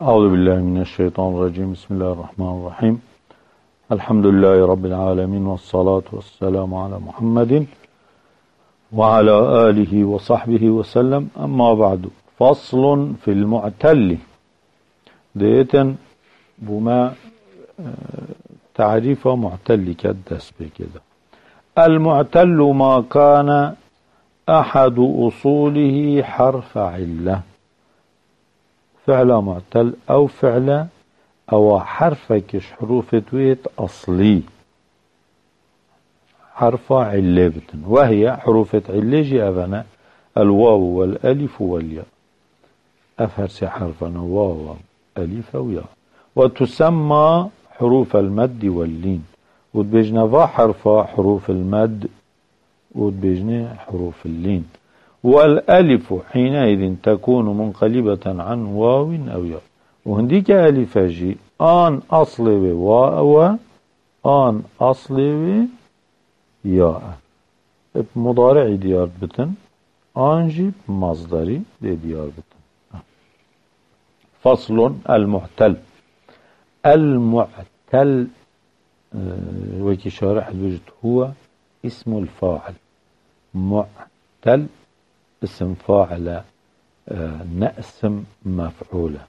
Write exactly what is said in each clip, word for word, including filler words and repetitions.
أعوذ بالله من الشيطان الرجيم. بسم الله الرحمن الرحيم. الحمد لله رب العالمين، والصلاة والسلام على محمد وعلى آله وصحبه وسلم. أما بعد، فصل في المعتل. ديتن بما تعريف معتل كدس بكده. المعتل ما كان أحد أصوله حرف علة، فعل معتل أو فعل أو حرفكش حروف تويت أصلي حرف علة، وهي حروف علة أبنا الواو والألف والياء. أفرس حرفنا واو ألف وياء، وتسمى حروف المد واللين، وتبجنا فا حرف حروف المد وتبجنا حروف اللين. والألف حينئذ تكون منقلبة عن واو أو ياء، وهنديك ألف جي آن أصلي واو آن أصلي ياء. مضارع ديار بتن آنجي مصدري دي ديار بتن. فصل المعتل. المعتل وكي شارح الوجد هو اسم الفاعل. معتل اسم فاعل نأسم مفعولة.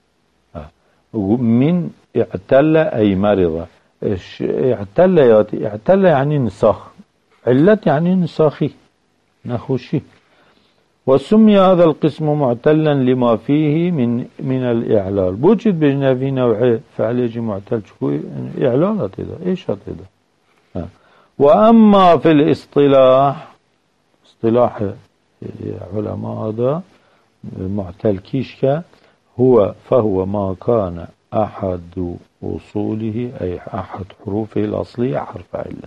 من اعتل أي مرض. اعتل ياتي اعتل يعني نساخ، علت يعني نساخي نخوشي. وسمي هذا القسم معتلا لما فيه من من الإعلال. بوجد بجنا في نوع فعل يجي معتل شكوي إعلالات هذا إيش هذا. وأما في الاصطلاح، اصطلاح علماء هذا معتل كيشكا هو فهو ما كان أحد أصوله أي أحد حروفه الأصلية حرف علة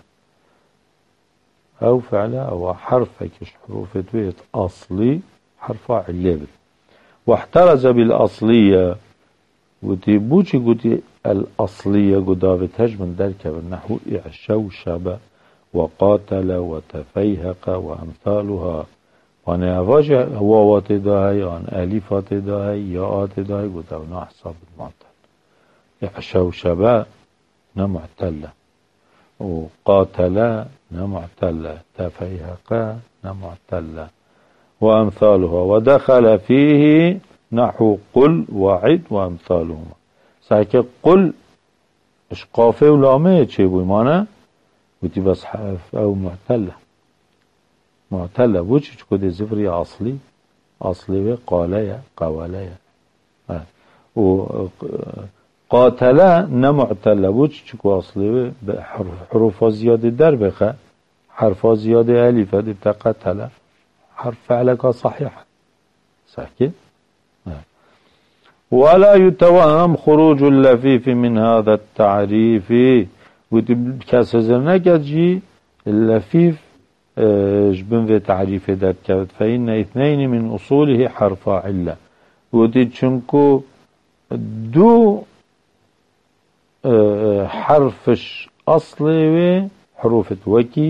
أو فعل أو حرف كش حروف تويت أصلي حرف علة. واحترز بالأصلية وتبوشي قدي الأصلية قدابتهج من ذلك بالنحو إعشوشب وقاتل وتفيهق وأمثالها. وأنا أواجه واوات داهي وأن أليفات داهي ياءات داهي قدابنا حساب المعتل. إعشوشب نمعتل، وقاتل نمعتل، تفيهق نمعتل، وأمثالها. ودخل فيه نحو قل وعد وأمثالهما. ساكي قل اش قافه ولامه چه بوي مانا وتي بس حرف أو معتلة. معتلة وچه چكو دي زفري أصلي أصلي قالية قوالية. وقاتلة نمعتلة وچه چكو أصلي حروف زيادة در بخه حرف زيادة أليفة دي بتقتلة حرف فعلك صحيح ساكي. ولا يتوهم خروج اللفيف من هذا التعريف. وتكسزرنا كتجي اللفيف جبن في تعريف ذات كبت. فإن اثنين من أصوله حرف علة. وتتشنكو دو حرفش أصلي حروف وكي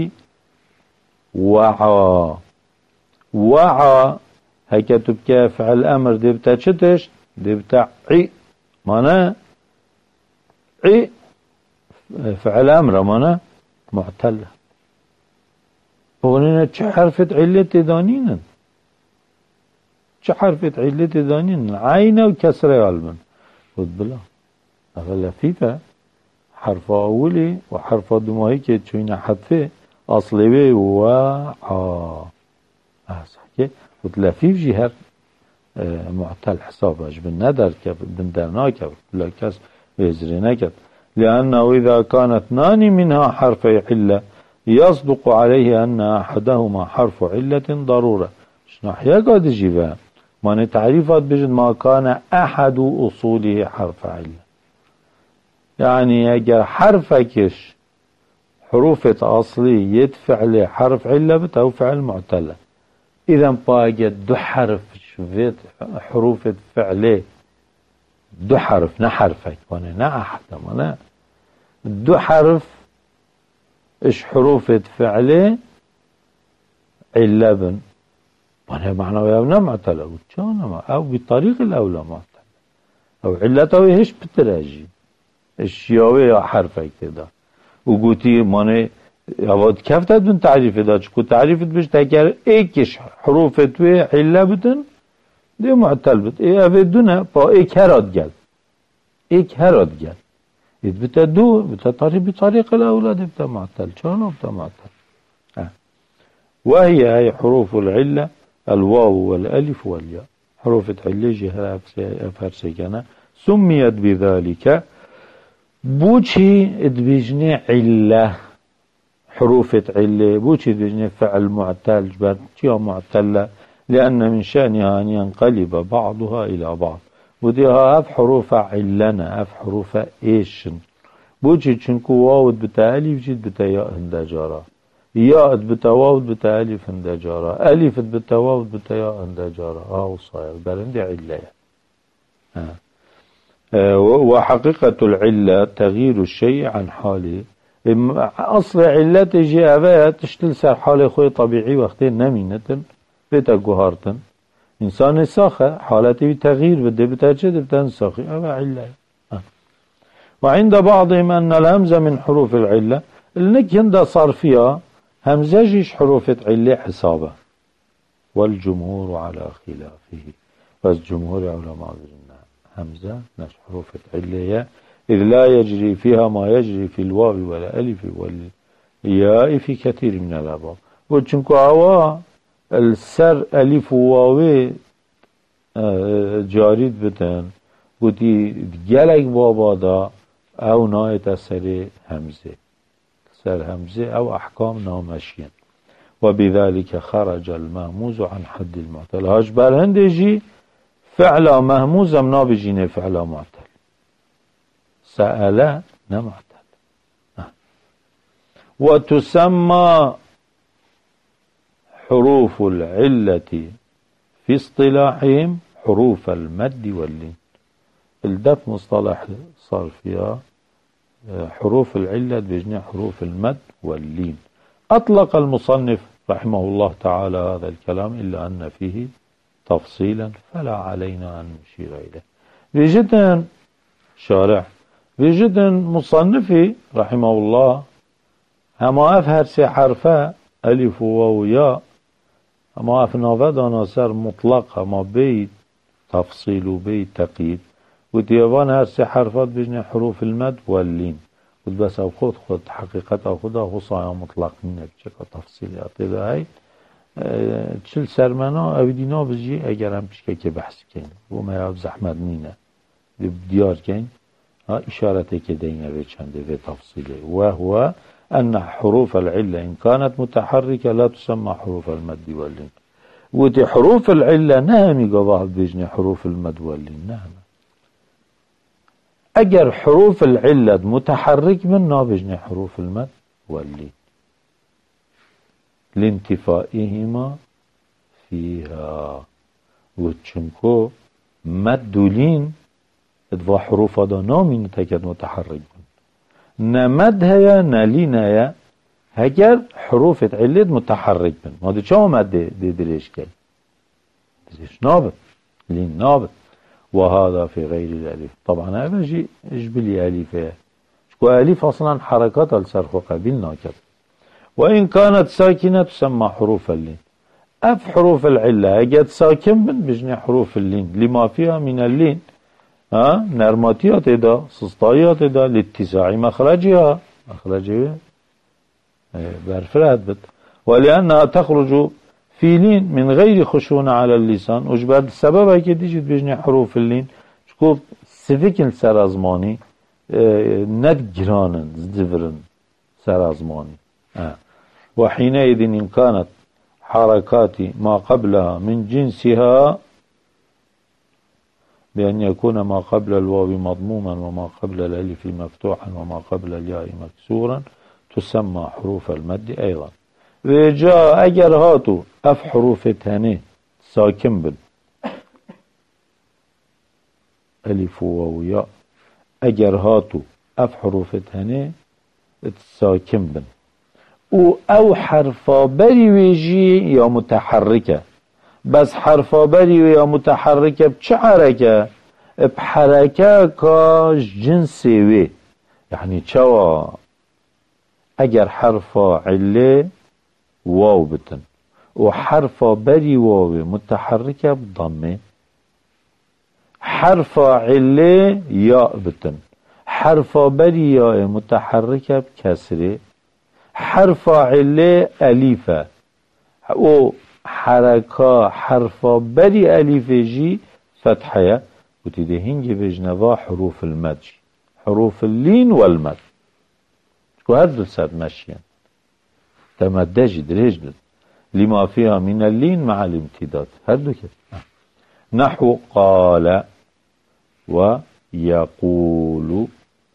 وعا. وعا هكا تبكى فعل الأمر دي بتا چتش دي بتا عي مانا عي فعل أمر مانا معتلة. وغنينا چه حرفت علة دانينا چه حرفت علة دانينا عين وكسر غالبا خد بلا أغلى فيفا حرف أولي وحرف دمائي كي تشوينا حذفه أصلي وعا اه صحيح. وتلافيف جهر اه معتل حسابش بالندر كب بندرنا كب لا كس بيزرنا كب. لأنه إذا كان اثنان منها حرف علة يصدق عليه أن أحدهما حرف علة ضرورة. شنو حيا قاد جيبها ما نتعريفات بجد ما كان أحد أصوله حرف علة، يعني أجر حرفكش حروفة أصلي يدفع لي حرف علة بتو فعل معتلة. إذا باجت دو حرف شفت حروف فعله دو حرف نحرفك وانا نا أحد وانا دو حرف إش حروف فعله علبن وانا معنى ويا معتلة أو بطريق الأولى معتلة. او علته هیچ بتراجی اشیاوی یا حرفه کده و گوتی مانه اواد کفتت بن تعریف دا چکو تعریفت بش تکر ایکش حروف توی حله بتن دی معتل بت ای اوه دونه با ایک هراد گل ایک هراد گل اید بتا دو بتا طریق بطریق الاولاد بتا معتل چانو بتا معتل اه. وهي هي حروف العلة الواو والالف والياء حروف العلة جهة افرسكنا سميت بذلك بوشي ادبجني علة حروف علة بوشي ادبجني فعل معتل جبت شيء معتلة لأن من شأنها أن ينقلب بعضها إلى بعض وديها أف حروف علنا أف حروف إيشن بوشي چنكو واود بتا ألف جد بتا ياء هندجارة ياء بتا واود بتا ألف هندجارة ألف بتا واود بتا ياء هندجارة آه وصاير برندي علة آه. آه وحقيقة العلة تغيير الشيء عن حاله أصل علة تجي أبايا تشتل سر حال خوي طبيعي وقتين نمينة بيتا قهارتن إنسان ساخة حالته بتغيير بده بتجد بتنساخي أبا علة آه. وعند بعضهم أن الهمزة من حروف العلة النك هندا صار فيها همزة جيش حروف علة حسابه والجمهور على خلافه بس جمهور علماء قلنا همزة نش حروف علة إذ لا يجري فيها ما يجري في الواو والألف والياء في كثير من الأبواب وچنكو هوا السر ألف وواوي جاريد بتن ودي جلق بابا دا أو نايت سر همزة سر همزة أو أحكام نامشين وبذلك خرج المهموز عن حد المعتل هاش برهندجي فعل مهموز ام نابجينه فعل معتل سأل نمعتل أه. وتسمى حروف العلة في اصطلاحهم حروف المد واللين الدف مصطلح صار فيها حروف العلة بجنة حروف المد واللين أطلق المصنف رحمه الله تعالى هذا الكلام إلا أن فيه تفصيلا فلا علينا أن نشير إليه بجدا شارع بجدا مصنفي رحمه الله هما أفهر سي حرفا ألف وواو ياء هما أفنافة عناصر مطلقة ما بيت تفصيل وبيت تقييد وديوان هر سي حرفات بجنة حروف المد واللين ود بس او خود خود حقيقت او خود او صايا مطلق منه بچه تفصيلات ده هاي چل سرمنا او دینا بجی اگر هم بشکه که بحث کن و ما یاب زحمت نینه دیار کن اشارته که دینه به چنده و تفصیله و هو ان حروف العله ان كانت متحركه لا تسمى حروف المد واللين ودي حروف العله نهمي قواعد بجني حروف المد واللين نهم اگر حروف العله متحرك من نابجني حروف المد واللين لانتفائهما فيها وچنكو مدولين ادوا حروف هذا نامين تكاد متحرك نمد هيا نالين هيا هجر حروف علت متحرك بن ما دي چه مد دي دليش كي دليش نابت لين نابت وهذا في غير الالف طبعا هذا شيء اجبلي الف شكو الف اصلا حركات السرخ قبيل ناكد وإن كانت ساكنة تسمى حروف اللين أف حروف العلة أجد ساكن من بجني حروف اللين لما فيها من اللين ها نرماتيات دا سسطايات دا لاتساع مخرجها مخرجها برفرات بت ولأنها تخرج في لين من غير خشونة على اللسان وجبت السبب هيك تجد بجني حروف اللين شكوف سفكن سرازماني ندجرانن زدفرن سرازماني آه. وحينئذ إن كانت حركات ما قبلها من جنسها بأن يكون ما قبل الواو مضموما وما قبل الألف مفتوحا وما قبل الياء مكسورا تسمى حروف المد أيضا وجاء أجر هاتو أف حروف تاني ساكن بن ألف وواو ياء أجر هاتو أف حروف تاني ساكن بن او او حرفابری ویجی یا متحرکه بس حرفابری یا متحرکه چه حرکه بحركة كاش جنسي وي يعني چوا اگر حرف علة واو بتن وحرف بري واو متحركة بضمه حرف علة ياء بتن حرف بري ياء متحركة بكسره حرف علة أليفة و حركة حرف بري أليف جي فتحية وتدي هنجي بجنبا حروف المد حروف اللين والمد وهذا ساد ماشيا تمدج درجل لما فيها من اللين مع الامتداد هذا كده نحو قال ويقول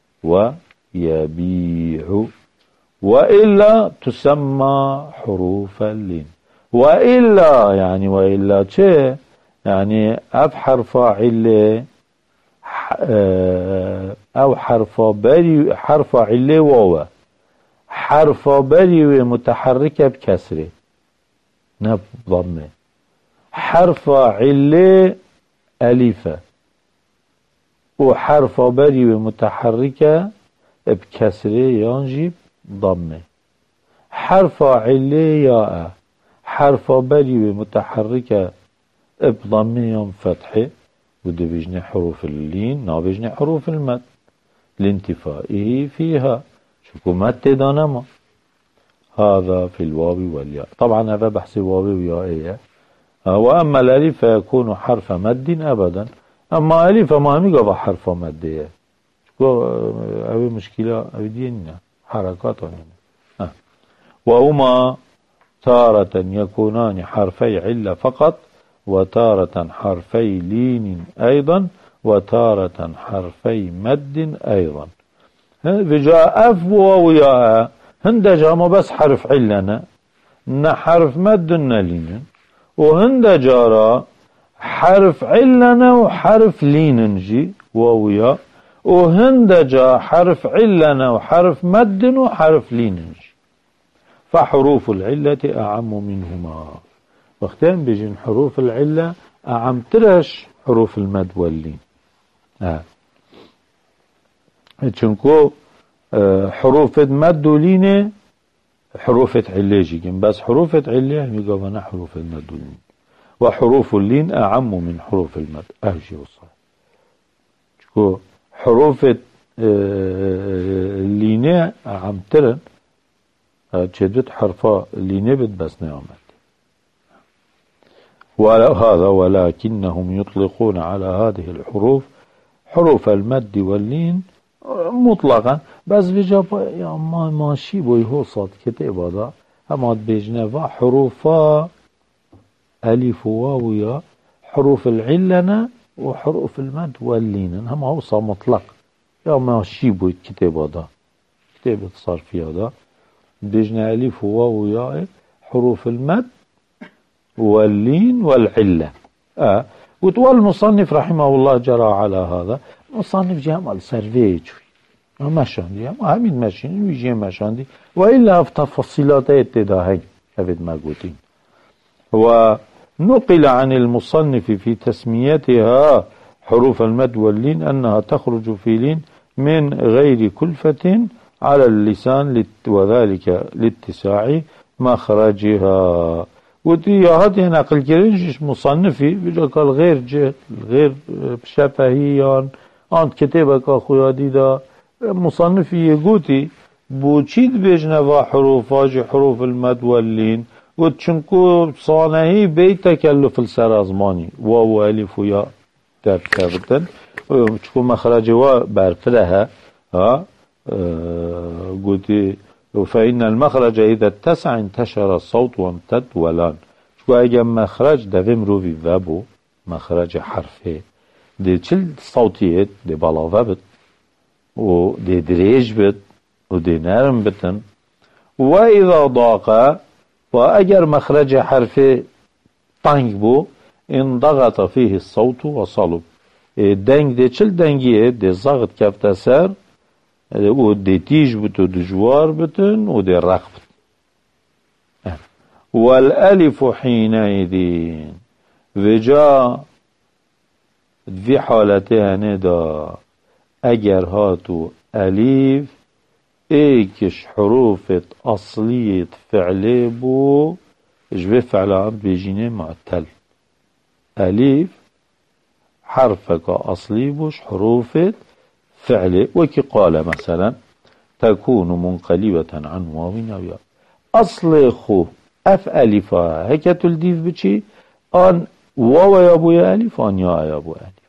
ويبيع وإلا تسمى حروف اللين وإلا يعني وإلا شيء يعني أف حرف علة أو حرف بري حرف علة واو حرف بري متحركة بكسره نب ضمه حرف علة أليفة وحرف بري متحركة بكسره ينجب ضمه حرف علة ياء حرف بري متحركة بضمه يوم فتحه وده بيجني حروف اللين نا بيجني حروف المد لانتفائه فيها شكو مد دانما هذا في الواو والياء طبعا هذا بحث واو وياء وأما الألف فيكون حرف مد أبدا أما ألف ما هم يقضى حرف مد شكو أبي مشكلة أبي دينا حركات هنا وهما تارة يكونان حرفي علة فقط وتارة حرفي لين أيضا وتارة حرفي مد أيضا فجاء أف وياء هندجا ما بس حرف علنا ن حرف مد لين وهندجا حرف علنا وحرف لين جي وياء وهندجا حرف علنا وحرف مد وحرف لين جي فحروف العلة أعم منهما وقتين بيجين حروف العلة أعم ترش حروف المد واللين آه. چونكو حروف مد ولين حروف علة جيجين بس حروف علة يقولنا حروف المد واللين وحروف اللين أعم من حروف المد أهجي وصال چونكو حروف اللين أعم ترن جدت حرفا اللين بد بس نعمل وهذا ولكنهم يطلقون على هذه الحروف حروف المد واللين مطلقا بس بجاب يا ما ماشي بوي هو صاد كتاب هذا اما بيجنا حروفا الف واو يا حروف العلنا وحروف المد واللين هم هو صار مطلق يا ماشي بوي كتاب هذا كتاب صار في هذا بيجنا الف واو يا حروف المد واللين والعلة آه. وتوال المصنف رحمه الله جرى على هذا مصنف جامل سرفيج ما شاندي ما همين ماشين ويجي ما شاندي وإلا في تفصيلات اتداهي أفد ما قلتين ونقل عن المصنف في تسميتها حروف المد واللين أنها تخرج في لين من غير كلفة على اللسان وذلك لاتساع مخرجها ودي هذه نقل كرنجش مصنفي بيقول غير جهل غير شفهيان عند كتابك أخويا ديدا مصنفي يقولي بوچيد بيجنوا حروفاج حروف المد واللين وتشنكو صانعي بي تكلف السرازماني واو ألف وياء ترتبطن وتشكو مخرج وا برفرها ها اه قلتي فإن المخرج إذا اتسع انتشر الصوت وامتد ولان شو أجا مخرج ده فيمرو في فابو مخرج حرفه دي چل صوتيت دي بلاوه بت و دي دريج بت و دي نرم بتن وإذا ضاق وأجر مخرج حرفه طنق بو انضغط فيه الصوت وصلب دنگ دي چل دنگيه دي زغط كفت سر و دي تيج بتو دجوار بتن و دي رق بتن والألف حينئذ وجا في حالته هندا اگر هاتو أليف ايكش حروف أصلية فعلي بو جبه فعل عم بيجيني معتل. أليف حرفك أصلي بوش حروف فعلي وكي قال مثلا تكون منقلبة عن واو أو ياء. أصل خو أف ألفا هكا تلديف بشي أن واو يا أبو يا ألف أن يا يا أبو ألف.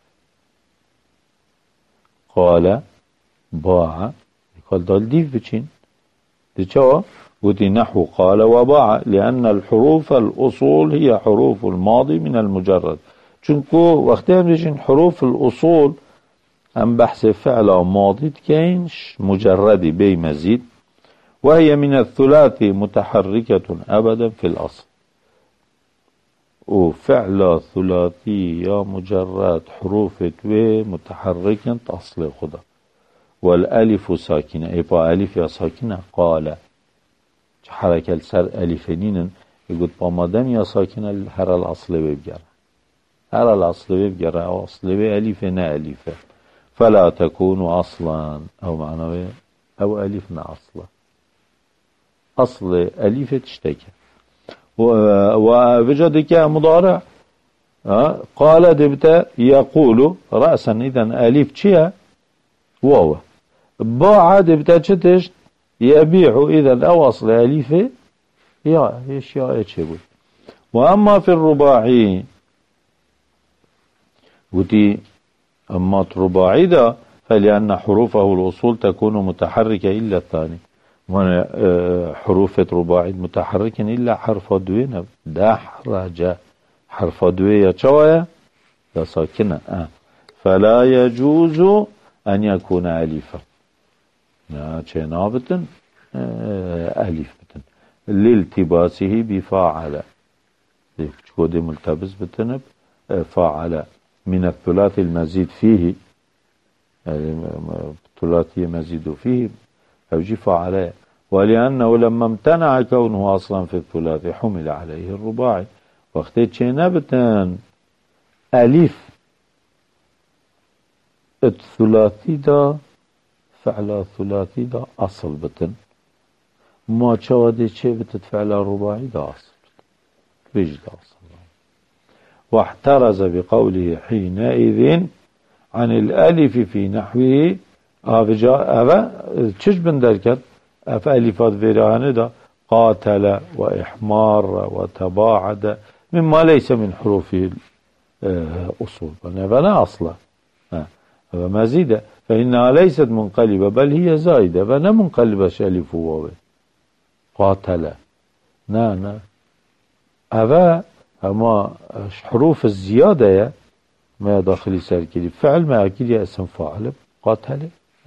قال باع قال دالديف بشين دي شو ودي نحو قال وباع لأن الحروف الأصول هي حروف الماضي من المجرد. چونكو وقتها بيجين حروف الأصول أم بحث فعل ماضي كينش مجردي بي مزيد وهي من الثلاثي متحركة أبدا في الأصل. وفعل ثلاثي يا مجرد حروف توي متحركة أصل خدا والألف ساكنة إيبا ألف يا ساكنة قال حركة السر ألفنين يقول بامدام يا ساكنة هر الأصل بيبجر هر الأصل بيبجر أو أصل بي ألف نا ألف فلا تكون أصلا أو معنى أو ألف نا أصلا أصل ألف تشتكى وبجدك مضارع قال دبت يقول رأسا إذن ألف تشيا واو باع دبت تشتش يبيع إذن أو أصل ألف يا إيش يا إيش يقول. وأما في الرباعي ودي أما الرباعي ده فلأن حروفه الأصول تكون متحركة إلا الثاني حروف رباعي متحركة إلا حرف دوين دحرج حرف دوية شوية يا ساكنة آه. فلا يجوز أن يكون أليفا نابتن أليف بتن لالتباسه بفاعل كود ملتبس بتنب فاعل من الثلاث المزيد فيه الثلاثي مزيد فيه أو جي فاعل ولأنه لما امتنع كونه أصلا في الثلاثي حمل عليه الرباعي وقتت شينبتن أليف الثلاثي دا فعل الثلاثي دا أصل بتن ما شوادي شيء بتتفعل الرباعي دا أصل بيج دا أصل واحترز بقوله حينئذ عن الألف في نحوه أفجا أفا تشش بندركت أف ألفات فيرهانه دا قاتل وإحمار وتباعد مما ليس من حروف الأصول فلا أصلا مزيدة فإنها ليست منقلبة بل هي زائدة فلا منقلبة ألف وواو قاتل نا نا أفا أما حروف الزيادة ما داخل سركلي فعل ما أكيد اسم فاعل قاتل.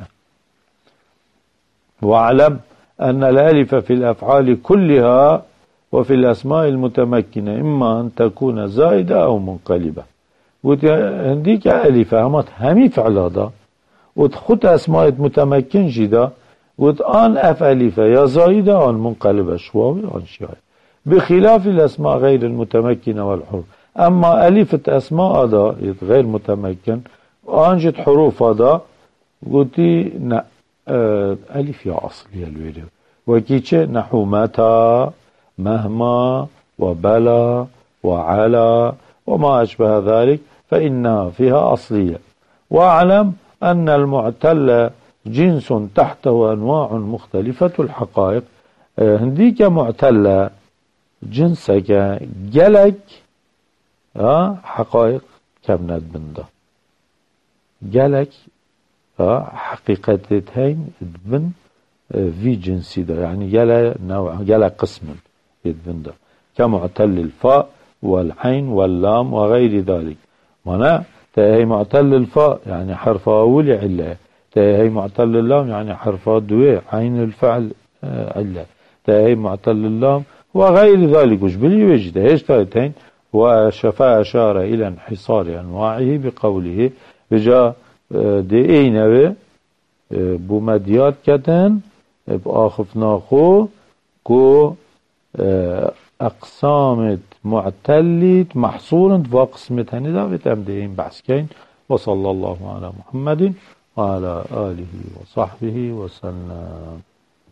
واعلم أن الألف في الأفعال كلها وفي الأسماء المتمكنة إما أن تكون زائدة أو منقلبة وهنديك ألف همت همي فعل هذا وتخط أسماء متمكن جدا وتآن أف ألف يا زائدة أو منقلبة شواوي أو شيء بخلاف الأسماء غير المتمكنة والحروف. أما ألفة أسماء هذا غير متمكن وأنجد حروف هذا قلتي نا ألف يا أصلي الويديو وكيتش نحو متى مهما وبلا وعلى وما أشبه ذلك فإنها فيها أصلية. وأعلم أن المعتل جنس تحته أنواع مختلفة الحقائق هنديك معتلة جنسك جلك حقائق كبنت بنده جلك حقيقتين بن في جنسي ده يعني جلا نوع جلا قسم بنده كمعتل الفاء والعين واللام وغير ذلك. معناه تهي معتل الفاء يعني حرف أول علة تهي معتل اللام يعني حرف دوي عين الفعل علة تهي معتل اللام وغير ذلك وجبلي وجد هيش تايتين. وشفا أشار إلى انحصار أنواعه بقوله بجاء دي اينوه بومديات كتن بآخف ناخو كو أقسامت معتلت محصورت وقسمت هني دا بتم دين بحث كين وصلى الله على محمد وعلى آله وصحبه وسلم.